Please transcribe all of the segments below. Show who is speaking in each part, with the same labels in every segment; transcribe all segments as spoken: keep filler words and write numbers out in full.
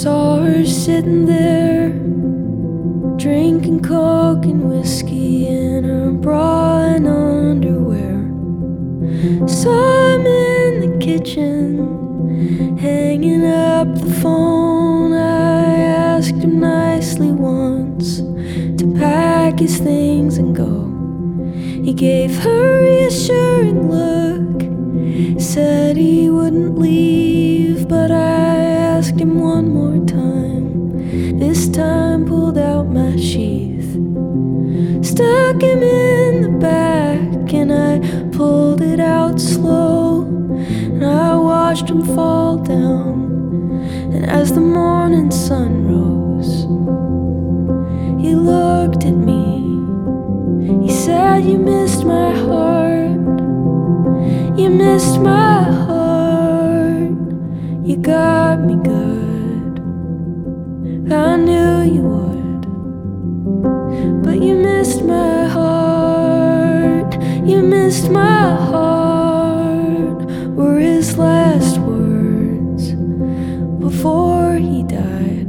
Speaker 1: saw her sitting there, drinking coke and whiskey in her bra and underwear. Saw him in the kitchen, hanging up the phone. I asked him nicely once to pack his things and go. He gave her a reassuring look, said he wouldn't leave, but I asked him one more time. This time pulled out my sheath, stuck him in the back, and I pulled it out slow, and I watched him fall down. And as the morning sun rose, he looked at me. He said, "You missed my heart, you missed my heart, you got me good. I knew you would, but you missed my heart, you missed my heart," were his last words before he died.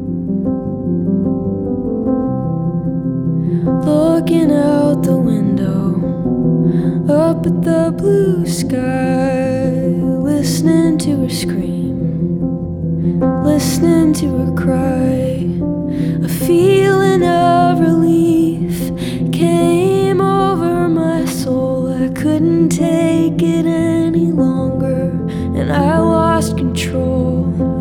Speaker 1: Looking out the window, up at the blue sky, listening to her scream, listening to her cry. A feeling of relief came over my soul. I couldn't take it any longer, and I lost control.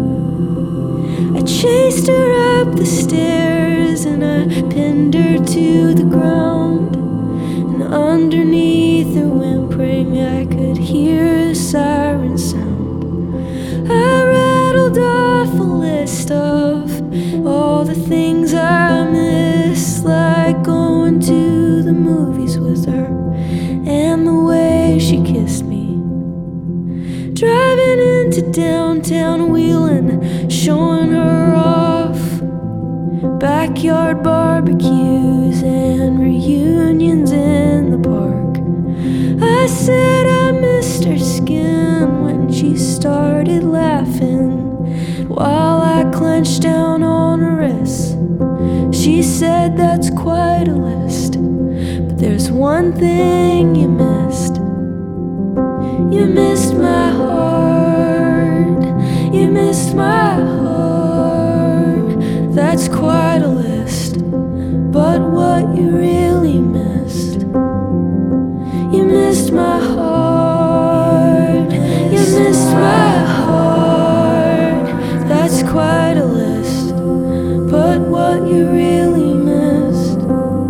Speaker 1: I chased her up the stairs, and I pinned her to the ground. And underneath her whimpering, I could hear a siren sound. I rattled off a list of all the things I miss, like going to the movies with her and the way she kissed me, driving into downtown Wheeling, showing her off, backyard barbecues and reunions in the park. I said I missed her skin when she started laughing, while I clenched down on her wrist. She said, "That's quite a list, but there's one thing you missed. You missed my heart, you missed my heart. That's quite a list, but what you really missed, you missed my heart, you missed my heart. That's quite a list, but what you really missed."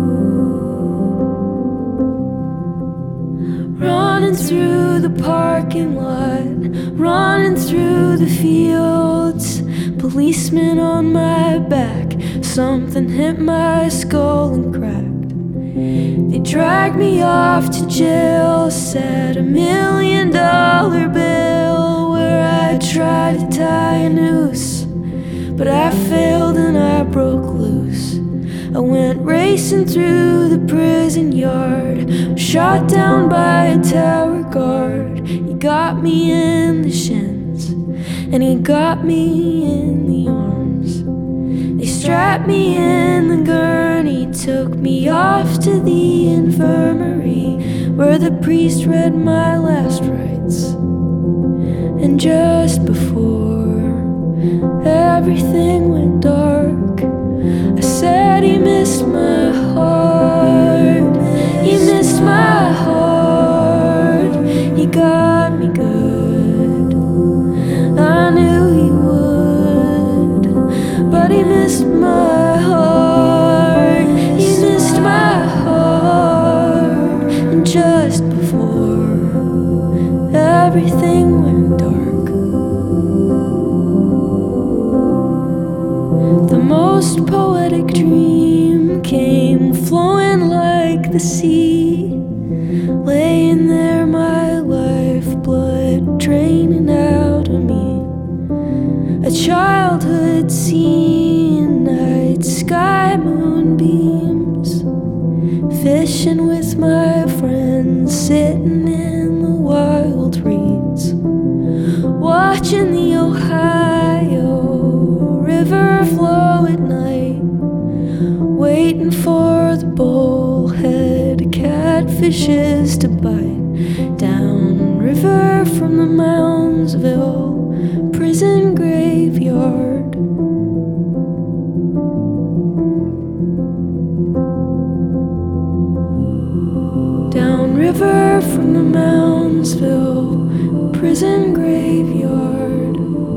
Speaker 1: Running through the parking lot, running through the fields, policemen on my back, something hit my skull and cracked. They dragged me off to jail, said a million dollar bill, where I tried to tie a noose, but I failed and I broke loose. I went racing through the prison yard, shot down by a tower guard. He got me in the shins, and he got me in the arms. They strapped me in the gurney, took me off to the infirmary, where the priest read my last rites. And just before everything went dark, I said, "He missed my heart, he missed my heart, he got me good. I knew he would, but he missed my heart, he missed my heart." And just before everything went dark, the most poetic dream came flowing like the sea, laying there, my lifeblood draining out of me. A childhood scene, night sky moonbeams, fishing with my friends, sitting in the wild reeds, watching the Ohio looking for the bullhead, catfishes to bite. Downriver from the Moundsville prison graveyard. Downriver from the Moundsville prison graveyard.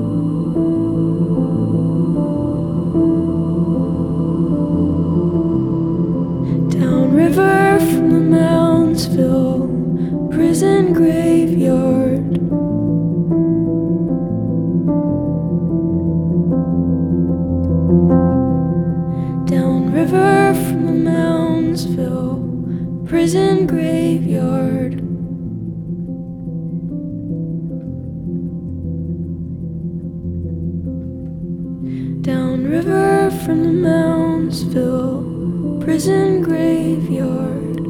Speaker 1: Downriver from the Moundsville prison graveyard. Downriver from the Moundsville prison graveyard. Downriver from the Moundsville prison graveyard.